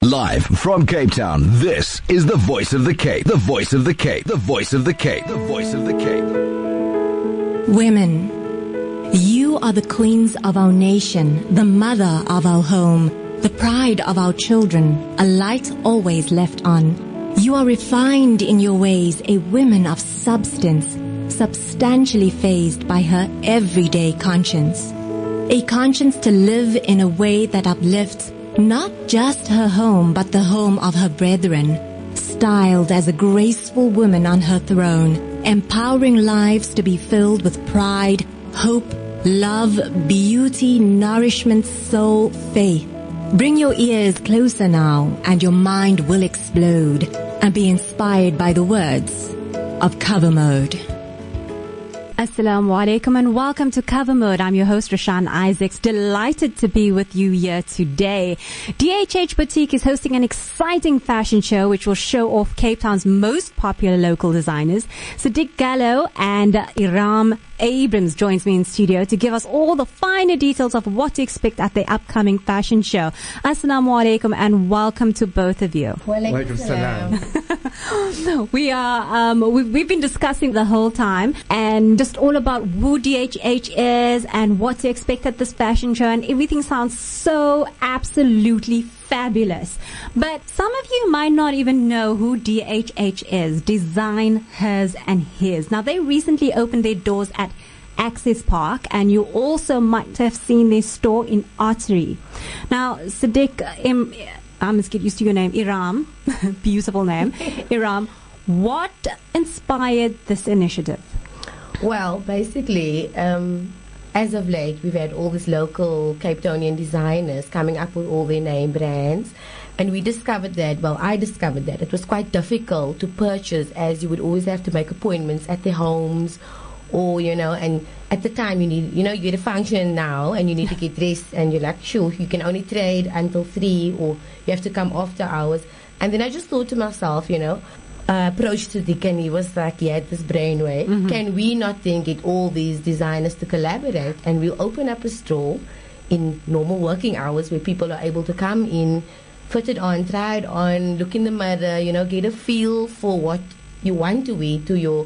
Live from Cape Town, this is the Voice of the Cape. The Voice of the Cape. The Voice of the Cape. The Voice of the Cape. Women, you are the queens of our nation, the mother of our home, the pride of our children, a light always left on. You are refined in your ways, a woman of substance, substantially phased by her everyday conscience. A conscience to live in a way that uplifts not just her home, but the home of her brethren, styled as a graceful woman on her throne, empowering lives to be filled with pride, hope, love, beauty, nourishment, soul, faith. Bring your ears closer now, and your mind will explode and be inspired by the words of Cover Mode. Assalamu alaikum and welcome to Cover Mode. I'm your host, Rashan Isaacs. Delighted to be with you here today. DHH Boutique is hosting an exciting fashion show which will show off Cape Town's most popular local designers. Sadiq Gallo and Iram Abrams joins me in studio to give us all the finer details of what to expect at the upcoming fashion show. Assalamu alaikum and welcome to both of you. Walaikum salam. We've been discussing the whole time and just all about who DHH is and what to expect at this fashion show, and everything sounds so absolutely fabulous. But some of you might not even know who DHH is, Design Hers and His. Now, they recently opened their doors at Access Park, and you also might have seen their store in Artery. Now, Sadiq, I must get used to your name, Iram, beautiful name, Iram, what inspired this initiative? Well, basically, as of late, we've had all these local Cape Townian designers coming up with all their name brands. And I discovered that it was quite difficult to purchase, as you would always have to make appointments at their homes, or, and at the time you get a function now and you need to get dressed, and you're like, sure, you can only trade until 3, or you have to come after hours. And then I just thought to myself, approached Sadiq, and he was like, he had this brainwave. Mm-hmm. Can we not then get all these designers to collaborate, and we'll open up a store in normal working hours where people are able to come in, fit it on, try it on, look in the mirror, get a feel for what you want to wear to your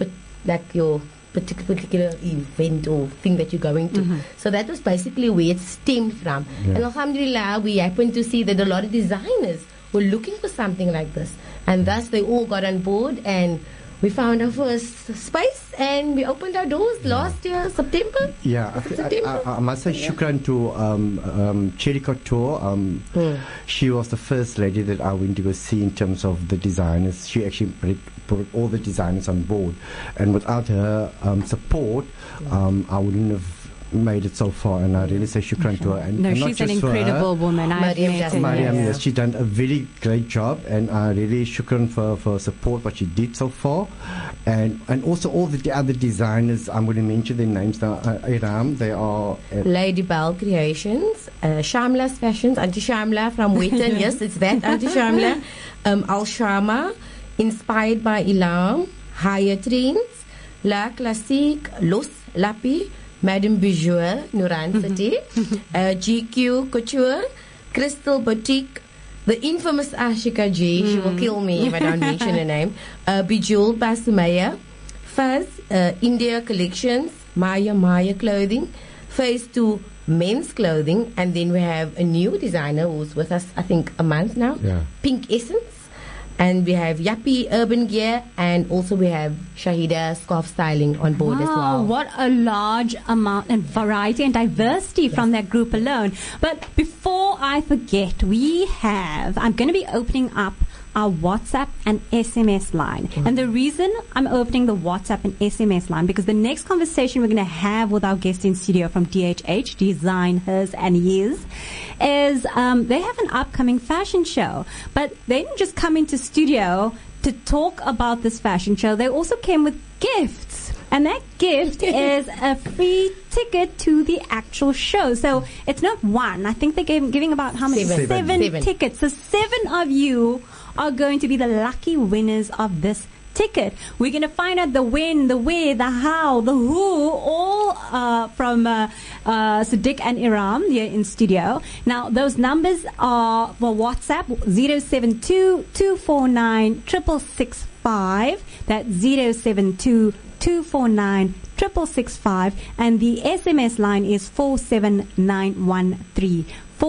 particular event or thing that you're going to. Mm-hmm. So that was basically where it stemmed from. Yeah. And alhamdulillah, we happened to see that a lot of designers were looking for something like this. And thus they all got on board, and we found our first space, and we opened our doors last year, September. Yeah, I must say shukran to Cherry Couture. She was the first lady that I went to go see in terms of the designers. She actually brought all the designers on board, and without her support, I wouldn't have made it so far, and I really say shukran to her. And she's an incredible woman. Mariam, yes, she done a very great job, and I really shukran for support what she did so far, and also all the other designers. I'm going to mention their names now. Iram, they are Lady Bell Creations, Shamla's Fashions, Auntie Shamla from Witten. Yes, it's that Auntie Shamla. Al Shama, inspired by Ilam, Higher Trends, La Classique, Los Lapi, Madame Bijou, Nuran City, GQ Couture, Crystal Boutique, the infamous Ashika G, she will kill me if I don't mention her name, Bijou Basumaya, Fuzz, India Collections, Maya Clothing, Phase 2 Men's Clothing, and then we have a new designer who's with us, I think, a month now, Pink Essence. And we have Yappy Urban Gear, and also we have Shahida Scarf Styling on board as well. What a large amount and variety and diversity from that group alone. But before I forget, I'm going to be opening up our WhatsApp and SMS line. Mm-hmm. And the reason I'm opening the WhatsApp and SMS line, because the next conversation we're going to have with our guest in studio from DHH, Design Hers and His, is they have an upcoming fashion show. But they didn't just come into studio to talk about this fashion show. They also came with gifts. And that gift is a free ticket to the actual show. So it's not one. I think they're giving about how many? Seven tickets. So 7 of you are going to be the lucky winners of this ticket. We're going to find out the when, the where, the how, the who, all from Sadiq and Iram here in studio. Now, those numbers are for WhatsApp 072-249-6665. That's 072-249-6665. And the SMS line is 47913.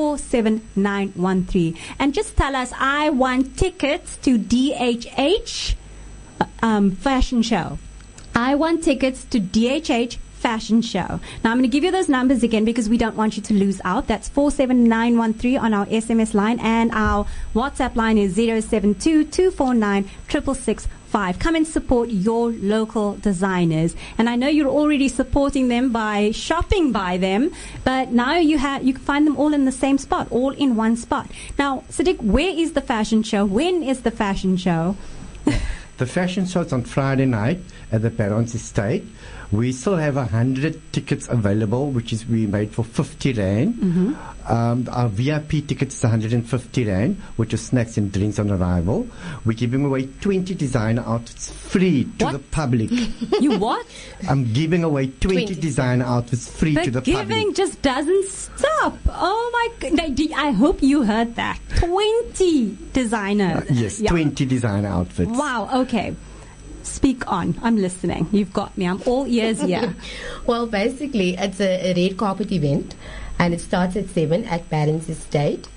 47913. And just tell us, I want tickets to DHH fashion show. I want tickets to DHH fashion show. Now I'm going to give you those numbers again because we don't want you to lose out. That's 47913 on our SMS line, and our WhatsApp line is 072-249-6665. Come and support your local designers. And I know you're already supporting them by shopping by them, but now you can find them all in the same spot, all in one spot. Now, Sadiq, where is the fashion show? When is the fashion show? The fashion show is on Friday night at the Barons Estate. We still have 100 tickets available, which is we made for 50 Rand. Mm-hmm. Our VIP tickets is 150 Rand, which is snacks and drinks on arrival. We're giving away 20 designer outfits free to the public. You what? I'm giving away 20 designer outfits free to the public. The giving just doesn't stop. Oh my God. I hope you heard that. 20 designer. Yes, Yeah. 20 designer outfits. Wow. Okay. Speak on. I'm listening. You've got me. I'm all ears here. Well, basically, it's a red carpet event, and it starts at 7 at Barons Estate.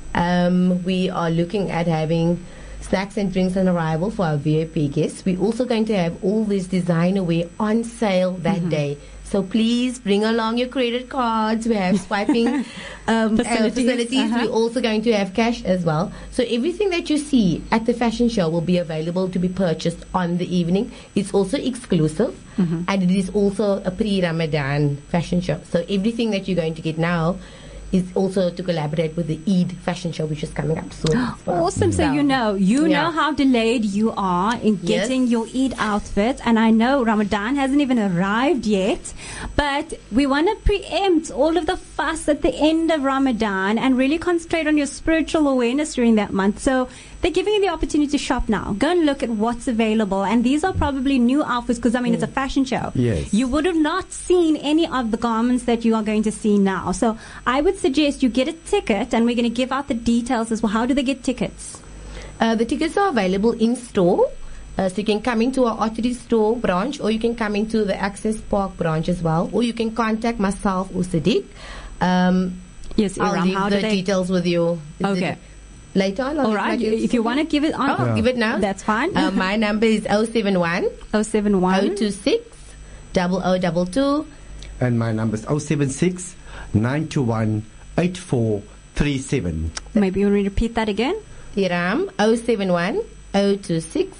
We are looking at having snacks and drinks on arrival for our VIP guests. We're also going to have all this designer wear on sale that day. So please bring along your credit cards. We have swiping facilities. We're also going to have cash as well. So everything that you see at the fashion show will be available to be purchased on the evening. It's also exclusive, and it is also a pre-Ramadan fashion show. So everything that you're going to get now is also to collaborate with the Eid fashion show, which is coming up soon. Awesome. So you know how delayed you are in getting your Eid outfit. And I know Ramadan hasn't even arrived yet, but we want to preempt all of the fuss at the end of Ramadan and really concentrate on your spiritual awareness during that month. So they're giving you the opportunity to shop now. Go and look at what's available. And these are probably new outfits because, I mean, it's a fashion show. Yes. You would have not seen any of the garments that you are going to see now. So I would suggest you get a ticket, and we're going to give out the details as well. How do they get tickets? The tickets are available in store. So you can come into our Ottery store branch, or you can come into the Access Park branch as well, or you can contact myself or Sadiq. Yes, I'll Iram, leave how the do they... details with you. Okay. Later on. All right. If you want to give it on. I'll give it now. That's fine. My number is 071 071 026 0022. And my number is 076 921 8437. Maybe you want to repeat that again? Iram 071 026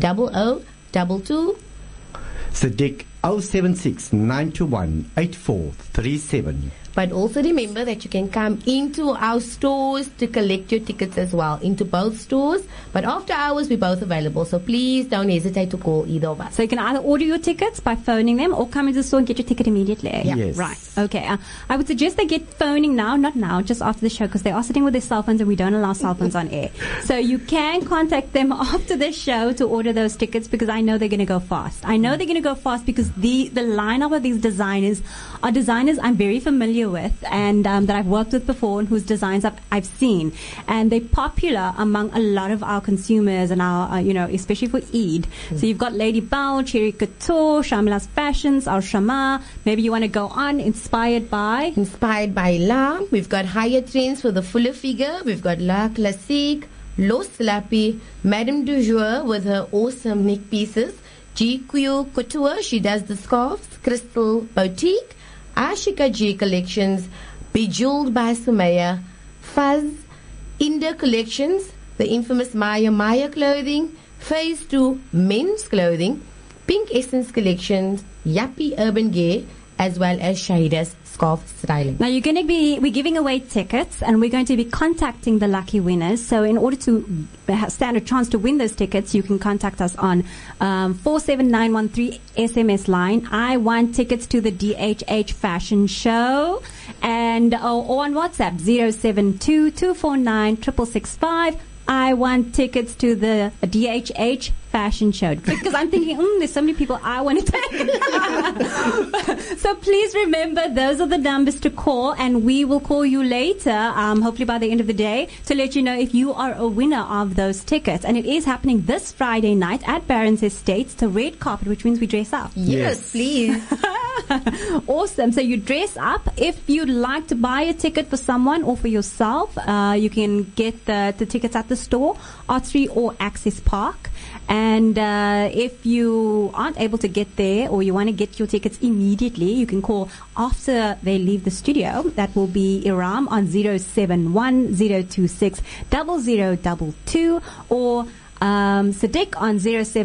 0022. Sadiq 076 921 8437. But also remember that you can come into our stores to collect your tickets as well, into both stores. But after hours, we're both available. So please don't hesitate to call either of us. So you can either order your tickets by phoning them or come into the store and get your ticket immediately. Yeah. Yes. Right. Okay. I would suggest they get phoning now, not now, just after the show, because they are sitting with their cell phones and we don't allow cell phones on air. So you can contact them after the show to order those tickets, because I know they're going to go fast. I know they're going to go fast because the lineup of these designers are designers I'm very familiar with and that I've worked with before and whose designs I've seen. And they're popular among a lot of our consumers and our, especially for Eid. So you've got Lady Bao, Cherry Couture, Shamila's Fashions, our Shama. Maybe you want to go on inspired by La. We've got higher trends for the fuller figure. We've got La Classique, Los Slappy, Madame du Jour with her awesome neck pieces, GQ Couture, she does the scarves, Crystal Boutique, Ashika G Collections, Bejeweled by Sumaya, Fuzz, Inda Collections, the infamous Maya clothing, Phase 2 men's clothing, Pink Essence Collections, Yappy Urban Gear, as well as Shahida's scarf styling. Now we're giving away tickets and we're going to be contacting the lucky winners. So in order to stand a chance to win those tickets, you can contact us on 47913 SMS line. I want tickets to the DHH fashion show, and or on WhatsApp 072 249 6665. I want tickets to the DHH fashion show? Because I'm thinking, there's so many people I want to take. So please remember, those are the numbers to call, and we will call you later, hopefully by the end of the day, to let you know if you are a winner of those tickets. And it is happening this Friday night at Barron's Estates, the red carpet, which means we dress up. Yes, please. Awesome. So you dress up. If you'd like to buy a ticket for someone or for yourself, you can get the tickets at the store, R3 or Access Park. And if you aren't able to get there or you want to get your tickets immediately, you can call after they leave the studio. That will be Iram on 071-026-0022 or Sadiq on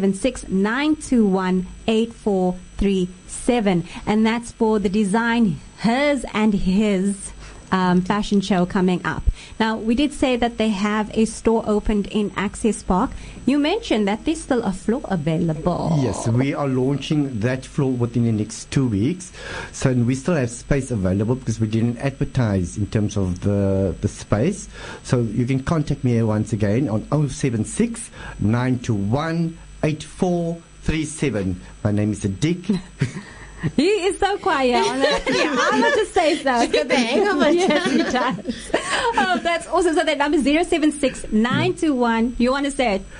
076-921-8437. And that's for the Design Hers and His fashion show coming up. Now, we did say that they have a store opened in Access Park. You mentioned that there's still a floor available. Yes, we are launching that floor within the next 2 weeks. So we still have space available because we didn't advertise in terms of the space. So you can contact me once again on 076 921 8437. My name is Sadiq. He is so quiet. I'm not to say so. She's got the hang of it. Yes, he does. Oh, that's awesome. So that number is 076-921. You want to say it?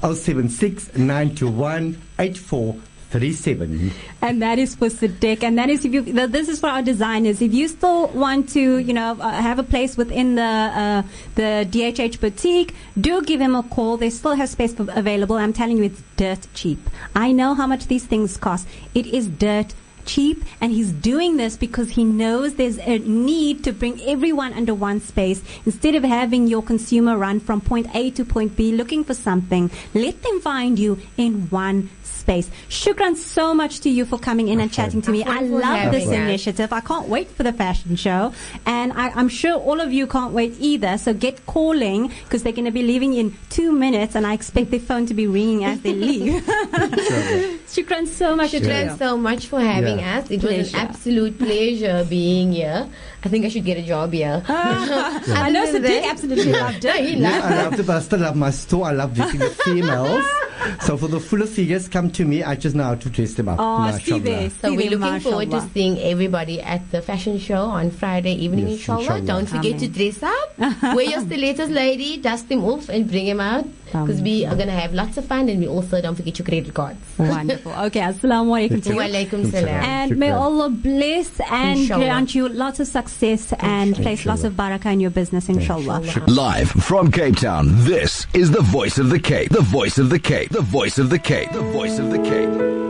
076-921-8437. And that is for Sadiq. And that is this is for our designers. If you still want to, have a place within the DHH boutique, do give him a call. They still have space available. I'm telling you, it's dirt cheap. I know how much these things cost. It is dirt cheap, and he's doing this because he knows there's a need to bring everyone under one space. Instead of having your consumer run from point A to point B looking for something, let them find you in one space. Shukran so much to you for coming in and chatting to me. I love this initiative. I can't wait for the fashion show, and I'm sure all of you can't wait either. So get calling, because they're going to be leaving in 2 minutes, and I expect their phone to be ringing as they leave. Shukran so much. Shukran so much for having us. It was an absolute pleasure being here. I think I should get a job here. I know Sadiq absolutely loved it. He loved I loved it, but I still love my store. I love dressing the females. So for the fuller figures, come to me. I just know how to dress them up. Oh, see there. So we're looking forward to seeing everybody at the fashion show on Friday evening, inshallah. Don't forget to dress up. Wear your stilettos, lady. Dust them off and bring them out. Because we are going to have lots of fun, and we also don't forget your credit cards. Wonderful. Okay, assalamu alaikum. Wa alaikum salam. And may Allah bless and grant you lots of success and place lots of barakah in your business, inshallah. Live from Cape Town, this is the Voice of the Cape. The Voice of the Cape. The Voice of the Cape. The Voice of the Cape.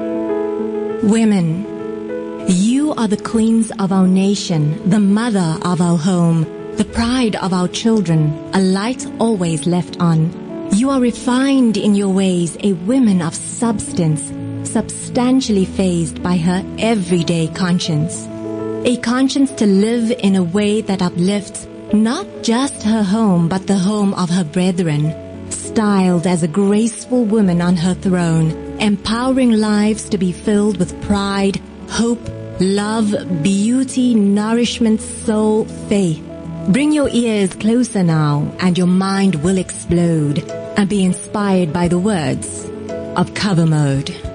Women, you are the queens of our nation, the mother of our home, the pride of our children, a light always left on. You are refined in your ways, a woman of substance, substantially phased by her everyday conscience. A conscience to live in a way that uplifts not just her home, but the home of her brethren. Styled as a graceful woman on her throne, empowering lives to be filled with pride, hope, love, beauty, nourishment, soul, faith. Bring your ears closer now, and your mind will explode and be inspired by the words of Cover Mode.